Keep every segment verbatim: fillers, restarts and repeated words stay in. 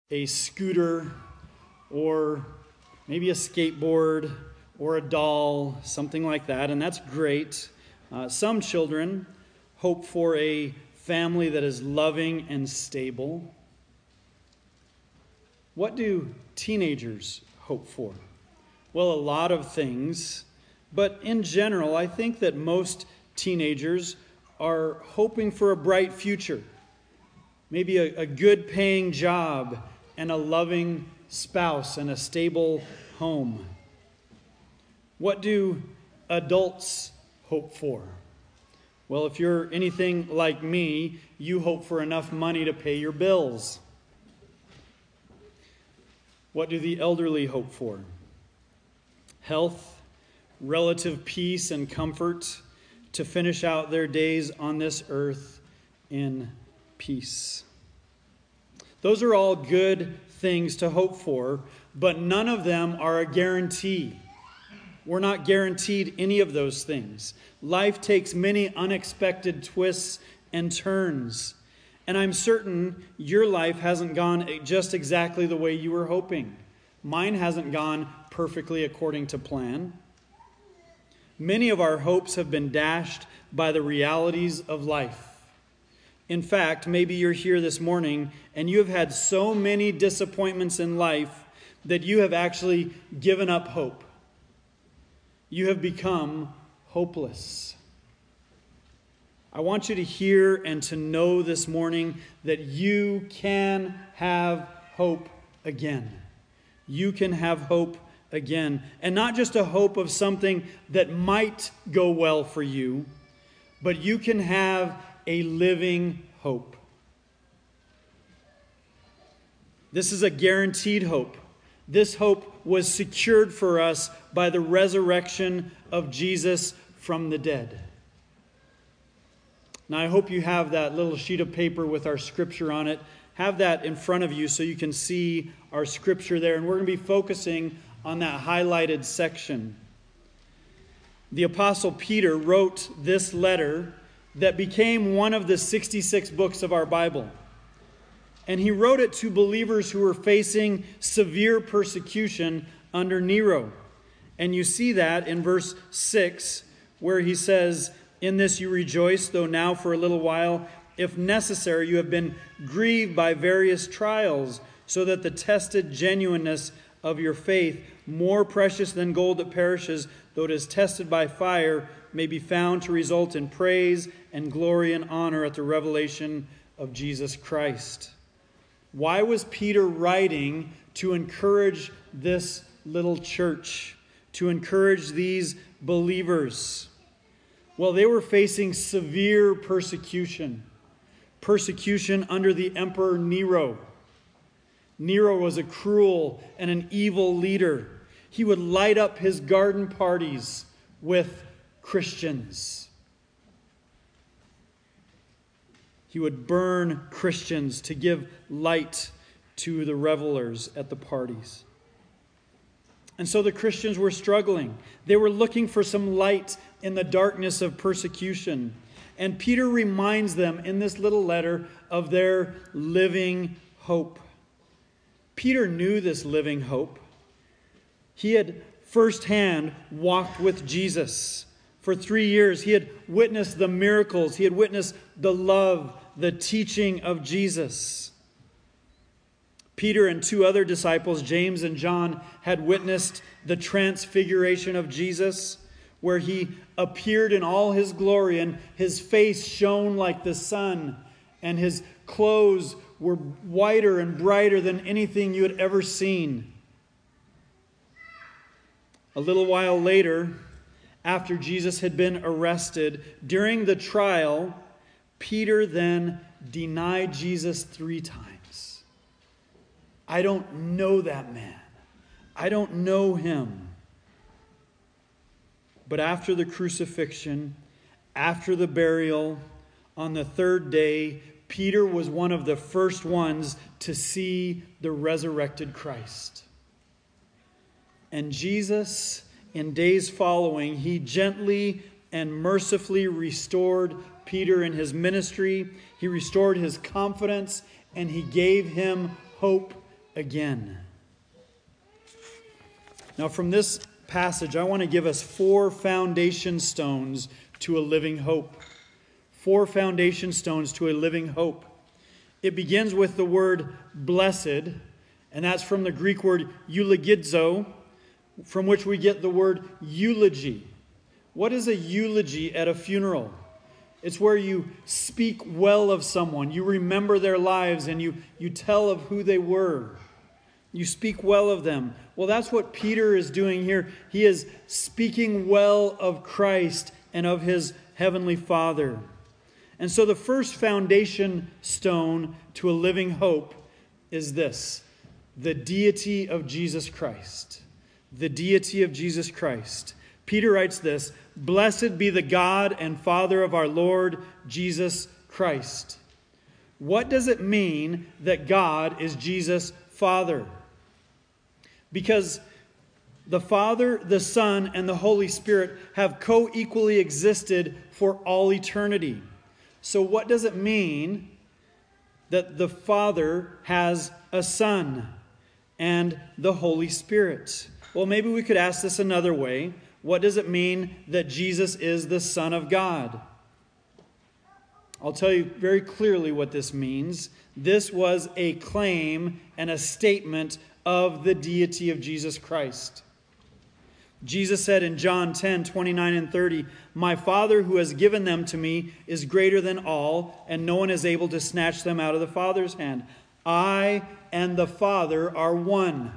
a scooter or maybe a skateboard or a doll, something like that, and that's great. Uh, some children hope for a family that is loving and stable. What do teenagers hope for? Well, a lot of things, but in general, I think that most teenagers are hoping for a bright future, maybe a, a good paying job and a loving spouse and a stable home. What do adults hope for? Well, if you're anything like me, you hope for enough money to pay your bills. What do the elderly hope for? Health, relative peace, and comfort to finish out their days on this earth in peace. Those are all good things to hope for, but none of them are a guarantee. We're not guaranteed any of those things. Life takes many unexpected twists and turns. And I'm certain your life hasn't gone just exactly the way you were hoping. Mine hasn't gone perfectly according to plan. Many of our hopes have been dashed by the realities of life. In fact, maybe you're here this morning and you have had so many disappointments in life that you have actually given up hope. You have become hopeless. I want you to hear and to know this morning that you can have hope again. You can have hope again. And not just a hope of something that might go well for you, but you can have a living hope. This is a guaranteed hope. This hope was secured for us by the resurrection of Jesus from the dead. Now, I hope you have that little sheet of paper with our scripture on it. Have that in front of you so you can see our scripture there. And we're going to be focusing on that highlighted section. The Apostle Peter wrote this letter that became one of the sixty-six books of our Bible. And he wrote it to believers who were facing severe persecution under Nero. And you see that in verse six, where he says, "In this you rejoice, though now for a little while, if necessary, you have been grieved by various trials, so that the tested genuineness of your faith, more precious than gold that perishes, though it is tested by fire, may be found to result in praise and glory and honor at the revelation of Jesus Christ." Why was Peter writing to encourage this little church, to encourage these believers? Well, they were facing severe persecution. Persecution under the Emperor Nero. Nero was a cruel and an evil leader. He would light up his garden parties with Christians. He would burn Christians to give light to the revelers at the parties. And so the Christians were struggling. They were looking for some light in the darkness of persecution. And Peter reminds them in this little letter of their living hope. Peter knew this living hope. He had firsthand walked with Jesus for three years. He had witnessed the miracles. He had witnessed the love, the teaching of Jesus. Peter and two other disciples, James and John, had witnessed the transfiguration of Jesus, where he appeared in all his glory and his face shone like the sun and his clothes were whiter and brighter than anything you had ever seen. A little while later, after Jesus had been arrested, during the trial, Peter then denied Jesus three times. I don't know that man. I don't know him. But after the crucifixion, after the burial, on the third day, Peter was one of the first ones to see the resurrected Christ. And Jesus, in days following, he gently and mercifully restored Peter in his ministry. He restored his confidence, and he gave him hope again. Now, from this passage, I want to give us four foundation stones to a living hope. Four foundation stones to a living hope. It begins with the word blessed, and that's from the Greek word eulogizo, from which we get the word eulogy. What is a eulogy at a funeral? It's where you speak well of someone. You remember their lives and you, you tell of who they were. You speak well of them. Well, that's what Peter is doing here. He is speaking well of Christ and of his heavenly Father. And so the first foundation stone to a living hope is this: the deity of Jesus Christ. The deity of Jesus Christ. Peter writes this: "Blessed be the God and Father of our Lord Jesus Christ." What does it mean that God is Jesus' Father? Because the Father, the Son, and the Holy Spirit have co-equally existed for all eternity. So what does it mean that the Father has a Son and the Holy Spirit? Well, maybe we could ask this another way. What does it mean that Jesus is the Son of God? I'll tell you very clearly what this means. This was a claim and a statement of the deity of Jesus Christ. Jesus said in John ten, twenty-nine and thirty, "My Father who has given them to me is greater than all, and no one is able to snatch them out of the Father's hand. I and the Father are one."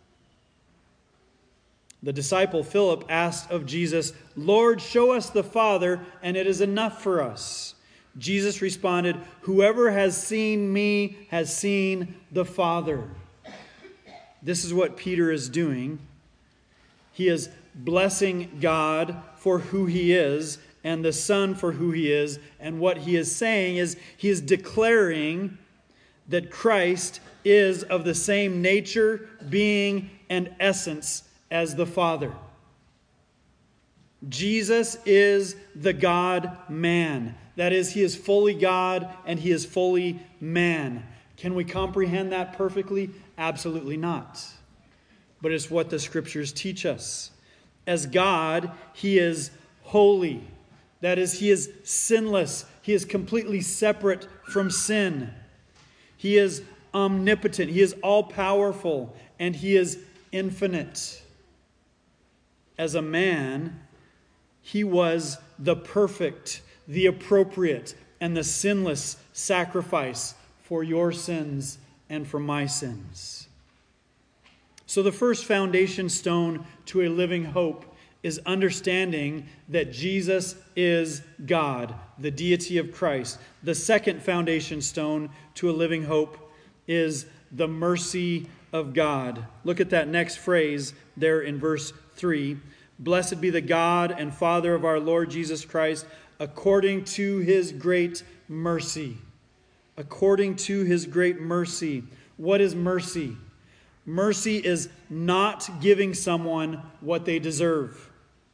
The disciple Philip asked of Jesus, "Lord, show us the Father, and it is enough for us." Jesus responded, "Whoever has seen me has seen the Father." This is what Peter is doing. He is blessing God for who he is and the Son for who he is. And what he is saying is he is declaring that Christ is of the same nature, being, and essence as the Father. Jesus is the God-man. That is, he is fully God and he is fully man. Can we comprehend that perfectly? Absolutely not. But it's what the Scriptures teach us. As God, he is holy. That is, he is sinless. He is completely separate from sin. He is omnipotent. He is all-powerful. And he is infinite. As a man, he was the perfect, the appropriate, and the sinless sacrifice for your sins and for my sins. So the first foundation stone to a living hope is understanding that Jesus is God, the deity of Christ. The second foundation stone to a living hope is the mercy of God. Look at that next phrase there in verse three. "Blessed be the God and Father of our Lord Jesus Christ, according to his great mercy." According to his great mercy. What is mercy? Mercy is not giving someone what they deserve.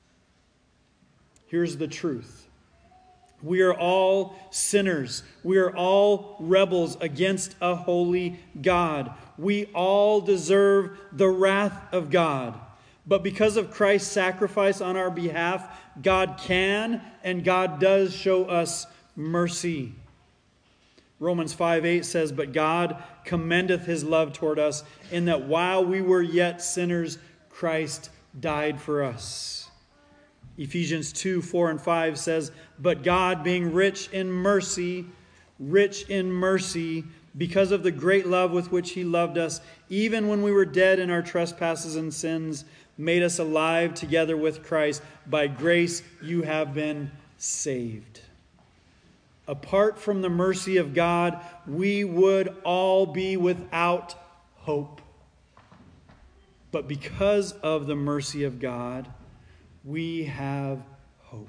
Here's the truth. We are all sinners. We are all rebels against a holy God. We all deserve the wrath of God. But because of Christ's sacrifice on our behalf, God can and God does show us mercy. Romans five eight says, "But God commendeth his love toward us, in that while we were yet sinners, Christ died for us." Ephesians two four and five says, "But God, being rich in mercy, rich in mercy, because of the great love with which he loved us, even when we were dead in our trespasses and sins, made us alive together with Christ. By grace you have been saved." Apart from the mercy of God, we would all be without hope. But because of the mercy of God, we have hope.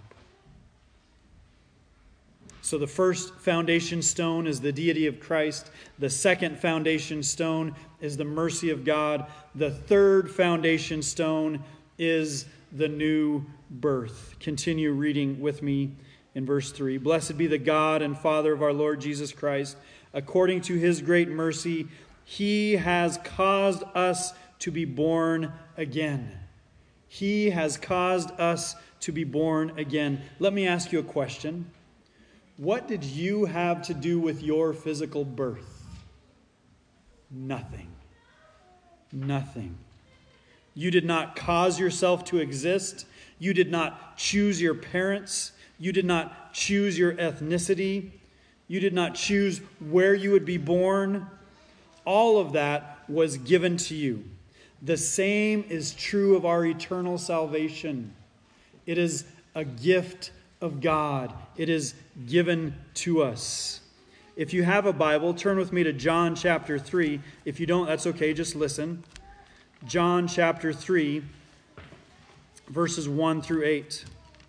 So the first foundation stone is the deity of Christ. The second foundation stone is the mercy of God. The third foundation stone is the new birth. Continue reading with me in verse three. "Blessed be the God and Father of our Lord Jesus Christ. According to his great mercy, He has caused us to be born again. He has caused us to be born again. Let me ask you a question. What did you have to do with your physical birth? Nothing. Nothing. You did not cause yourself to exist. You did not choose your parents. You did not choose your ethnicity. You did not choose where you would be born. All of that was given to you. The same is true of our eternal salvation. It is a gift of God. It is given to us. If you have a Bible, turn with me to John chapter three. If you don't, that's okay, just listen. John chapter three, verses one through eight.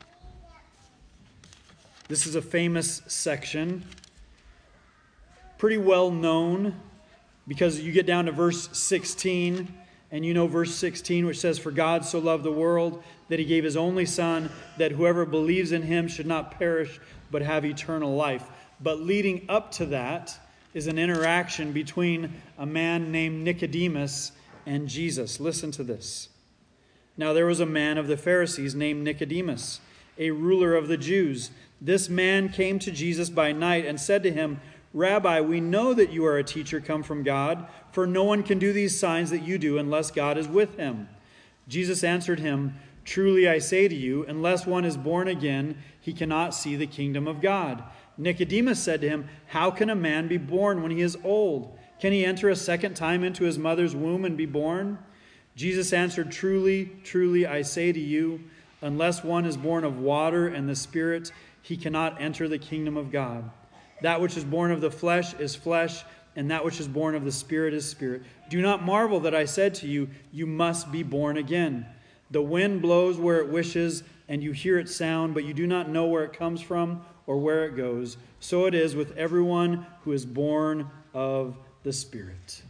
This is a famous section, pretty well known, because you get down to verse sixteen, and you know verse sixteen, which says, "For God so loved the world that he gave his only Son, that whoever believes in him should not perish, but have eternal life." But leading up to that is an interaction between a man named Nicodemus and Jesus. Listen to this. "Now there was a man of the Pharisees named Nicodemus, a ruler of the Jews. This man came to Jesus by night and said to him, 'Rabbi, we know that you are a teacher come from God, for no one can do these signs that you do unless God is with him.' Jesus answered him, 'Truly I say to you, unless one is born again, he cannot see the kingdom of God.' Nicodemus said to him, 'How can a man be born when he is old? Can he enter a second time into his mother's womb and be born?' Jesus answered, 'Truly, truly I say to you, unless one is born of water and the Spirit, he cannot enter the kingdom of God. That which is born of the flesh is flesh, and that which is born of the Spirit is spirit. Do not marvel that I said to you, you must be born again. The wind blows where it wishes, and you hear its sound, but you do not know where it comes from or where it goes. So it is with everyone who is born of the Spirit."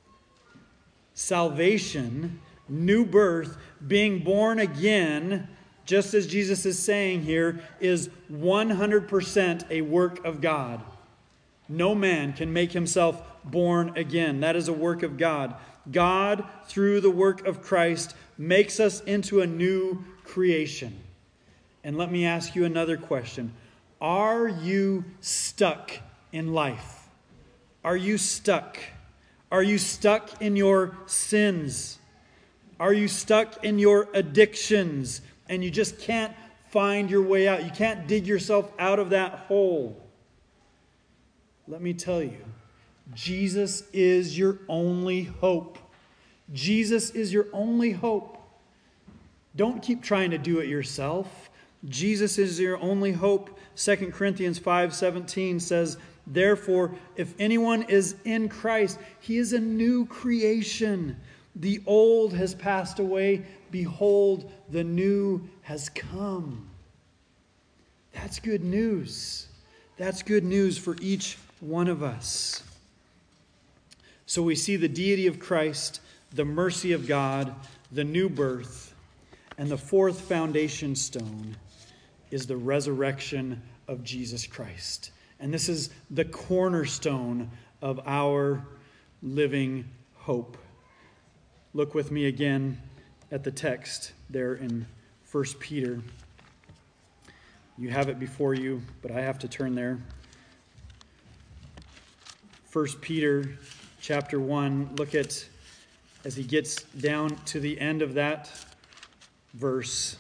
Salvation, new birth, being born again, just as Jesus is saying here, is one hundred percent a work of God. No man can make himself born again. That is a work of God. God, through the work of Christ, makes us into a new creation. And let me ask you another question. Are you stuck in life? Are you stuck? Are you stuck in your sins? Are you stuck in your addictions? And you just can't find your way out. You can't dig yourself out of that hole. Let me tell you, Jesus is your only hope. Jesus is your only hope. Don't keep trying to do it yourself. Jesus is your only hope. Second Corinthians five seventeen says, "Therefore, if anyone is in Christ, he is a new creation. The old has passed away. Behold, the new has come." That's good news. That's good news for each one of us. So we see the deity of Christ, the mercy of God, the new birth, and the fourth foundation stone is the resurrection of Jesus Christ. And this is the cornerstone of our living hope. Look with me again at the text there in First Peter. You have it before you, but I have to turn there. First Peter chapter one, look at, as he gets down to the end of that verse.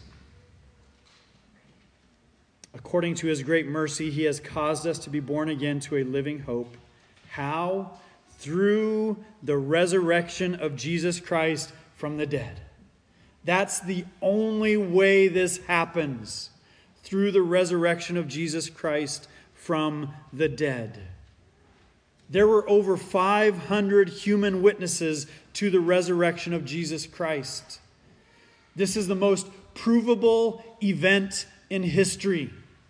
"According to his great mercy, he has caused us to be born again to a living hope." How? Through the resurrection of Jesus Christ from the dead. That's the only way this happens. Through the resurrection of Jesus Christ from the dead. There were over five hundred human witnesses to the resurrection of Jesus Christ. This is the most provable event in history.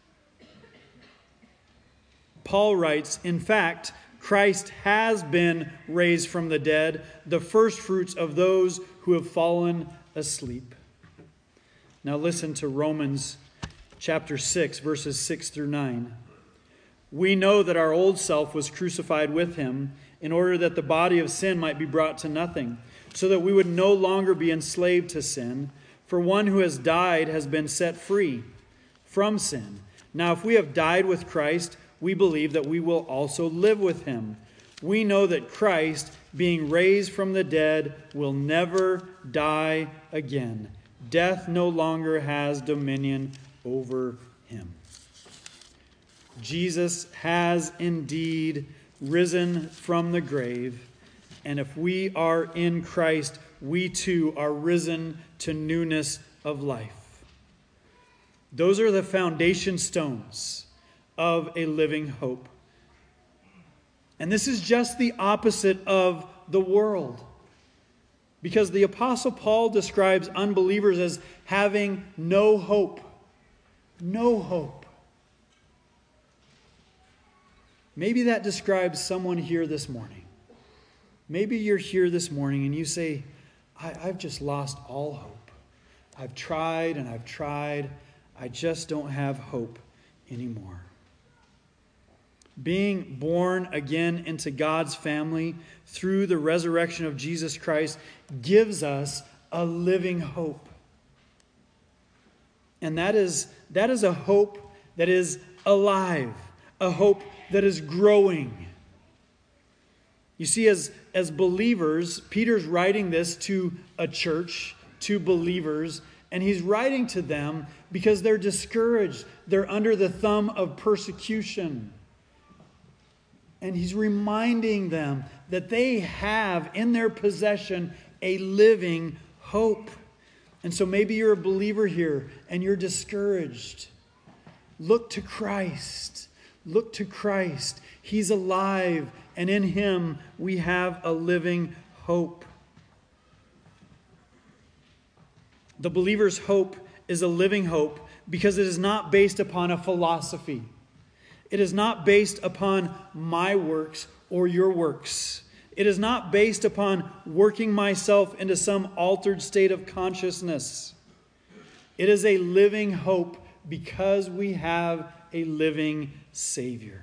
Paul writes, "In fact, Christ has been raised from the dead, the firstfruits of those who have fallen asleep." Now listen to Romans chapter six, verses six through nine. "We know that our old self was crucified with him in order that the body of sin might be brought to nothing, so that we would no longer be enslaved to sin. For one who has died has been set free from sin. Now, if we have died with Christ, we believe that we will also live with him. We know that Christ, being raised from the dead, will never die again. Death no longer has dominion over him. Jesus has indeed risen from the grave, and if we are in Christ, we too are risen to newness of life. Those are the foundation stones of a living hope. And this is just the opposite of the world. Because the Apostle Paul describes unbelievers as having no hope. No hope. Maybe that describes someone here this morning. Maybe you're here this morning and you say, I, I've just lost all hope. I've tried and I've tried. I just don't have hope anymore. Being born again into God's family through the resurrection of Jesus Christ gives us a living hope. And that is, that is a hope that is alive, a hope that is growing. You see, as, as believers, Peter's writing this to a church, to believers, and he's writing to them because they're discouraged. They're under the thumb of persecution. And he's reminding them that they have in their possession a living hope. And so maybe you're a believer here and you're discouraged. Look to Christ. Look to Christ. He's alive, and in him we have a living hope. The believer's hope is a living hope because it is not based upon a philosophy. It is not based upon my works or your works. It is not based upon working myself into some altered state of consciousness. It is a living hope because we have a living Savior.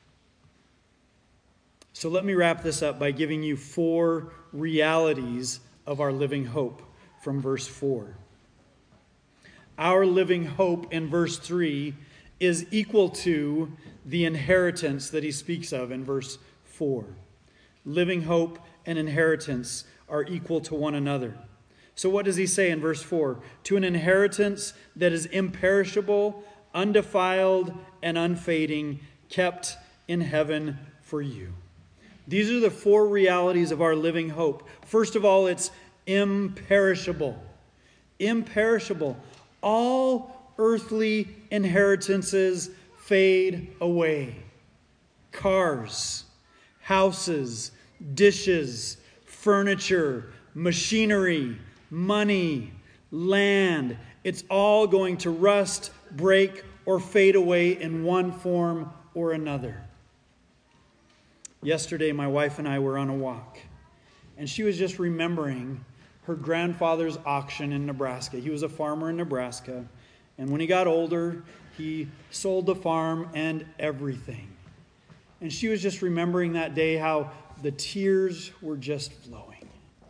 So let me wrap this up by giving you four realities of our living hope from verse four. Our living hope in verse three is equal to the inheritance that he speaks of in verse four. Living hope and inheritance are equal to one another. So what does he say in verse four? To an inheritance that is imperishable, undefiled, and unfading, kept in heaven for you. These are the four realities of our living hope. First of all, it's imperishable. Imperishable. All earthly inheritances fade away. Cars, houses, dishes, furniture, machinery, money, land. It's all going to rust, break, or fade away in one form or another. Yesterday, my wife and I were on a walk, and she was just remembering her grandfather's auction in Nebraska. He was a farmer in Nebraska, and when he got older, he sold the farm and everything. And she was just remembering that day how the tears were just flowing.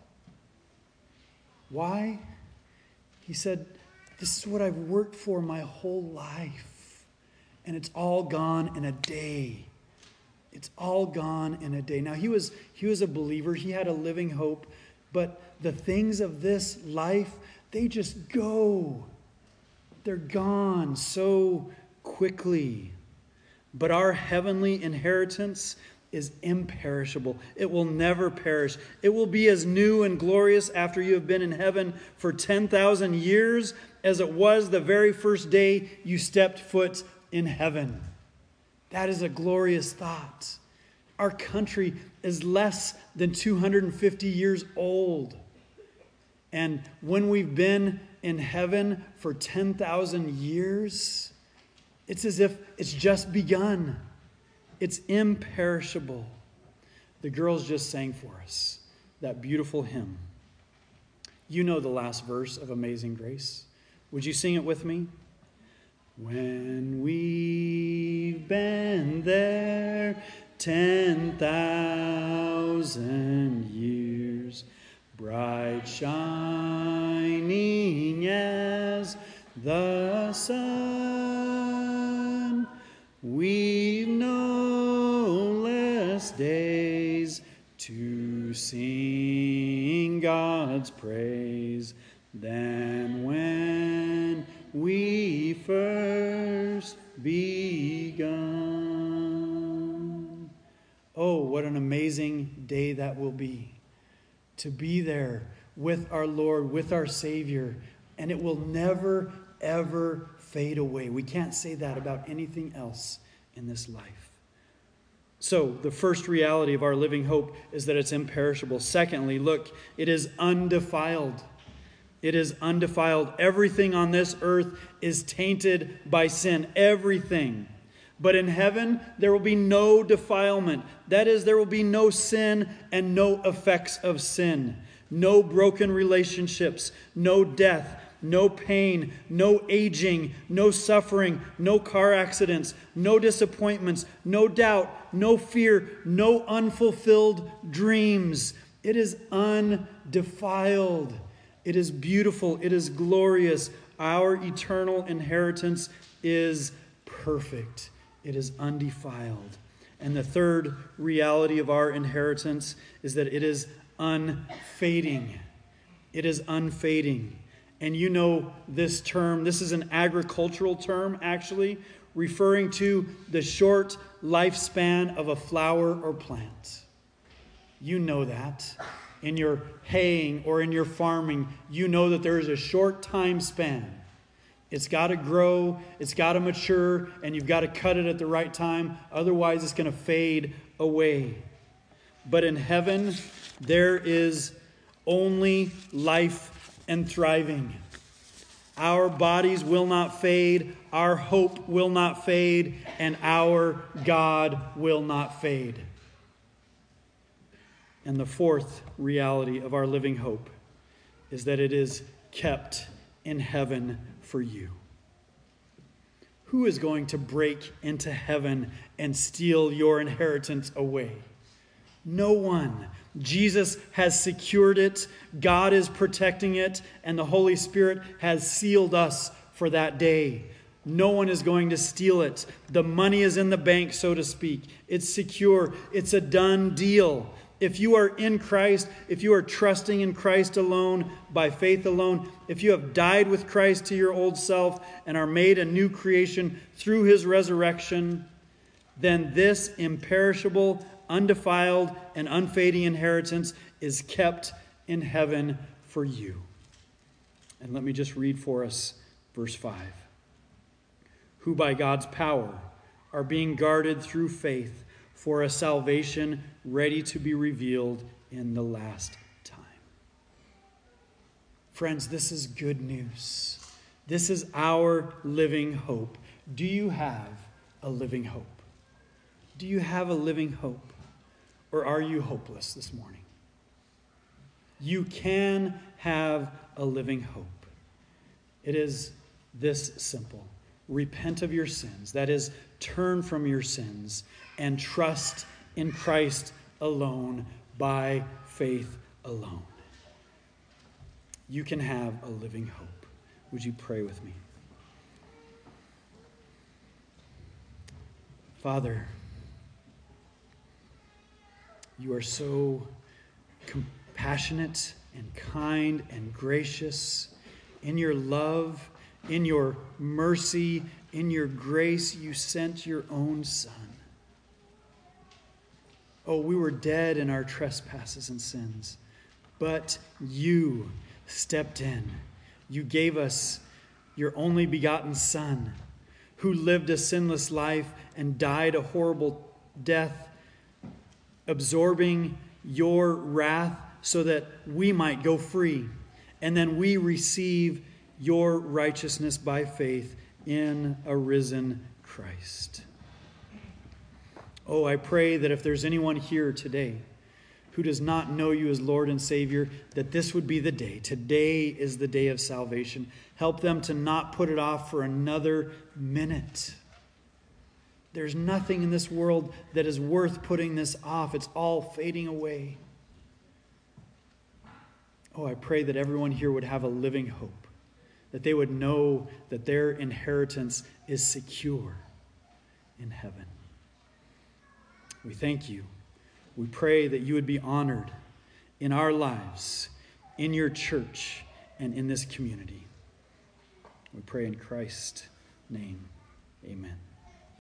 Why? He said, this is what I've worked for my whole life, and it's all gone in a day. It's all gone in a day. Now, he was, he was a believer. He had a living hope. But the things of this life, they just go. They're gone so quickly. But our heavenly inheritance is imperishable. It will never perish. It will be as new and glorious after you have been in heaven for ten thousand years as it was the very first day you stepped foot in heaven. That is a glorious thought. Our country is less than two hundred fifty years old. And when we've been in heaven for ten thousand years, it's as if it's just begun. It's imperishable. The girls just sang for us that beautiful hymn. You know the last verse of Amazing Grace. Would you sing it with me? When we've been there ten thousand thousand years, bright shining as the sun. We've no less days to sing God's praise than when we first begun. Oh, what an amazing day that will be, to be there with our Lord, with our Savior, and it will never, ever fade away. We can't say that about anything else in this life. So, the first reality of our living hope is that it's imperishable. Secondly, look, it is undefiled. It is undefiled. Everything on this earth is tainted by sin. Everything. But in heaven, there will be no defilement. That is, there will be no sin and no effects of sin. No broken relationships, no death, no pain, no aging, no suffering, no car accidents, no disappointments, no doubt, no fear, no unfulfilled dreams. It is undefiled. It is beautiful. It is glorious. Our eternal inheritance is perfect. It is undefiled. And the third reality of our inheritance is that it is unfading. It is unfading. And you know this term, this is an agricultural term actually, referring to the short lifespan of a flower or plant. You know that. In your haying or in your farming, you know that there is a short time span. It's got to grow, it's got to mature, and you've got to cut it at the right time. Otherwise, it's going to fade away. But in heaven, there is only life and thriving. Our bodies will not fade, our hope will not fade, and our God will not fade. And the fourth reality of our living hope is that it is kept in heaven for you. Who is going to break into heaven and steal your inheritance away? No one. Jesus has secured it, God is protecting it, and the Holy Spirit has sealed us for that day. No one is going to steal it. The money is in the bank, so to speak. It's secure. It's a done deal. If you are in Christ, if you are trusting in Christ alone, by faith alone, if you have died with Christ to your old self and are made a new creation through his resurrection, then this imperishable, undefiled, and unfading inheritance is kept in heaven for you. And let me just read for us verse five. Who by God's power are being guarded through faith for a salvation ready to be revealed in the last time. Friends, this is good news. This is our living hope. Do you have a living hope? Do you have a living hope? Or are you hopeless this morning? You can have a living hope. It is this simple. Repent of your sins. That is, turn from your sins and trust in Christ alone by faith alone. You can have a living hope. Would you pray with me? Father, you are so compassionate and kind and gracious in your love, in your mercy, in your grace. You sent your own Son. Oh, we were dead in our trespasses and sins, but you stepped in. You gave us your only begotten Son, who lived a sinless life and died a horrible death, absorbing your wrath so that we might go free. And then we receive your righteousness by faith in a risen Christ. Oh, I pray that if there's anyone here today who does not know you as Lord and Savior, that this would be the day. Today is the day of salvation. Help them to not put it off for another minute. There's nothing in this world that is worth putting this off. It's all fading away. Oh, I pray that everyone here would have a living hope, that they would know that their inheritance is secure in heaven. We thank you. We pray that you would be honored in our lives, in your church, and in this community. We pray in Christ's name. Amen.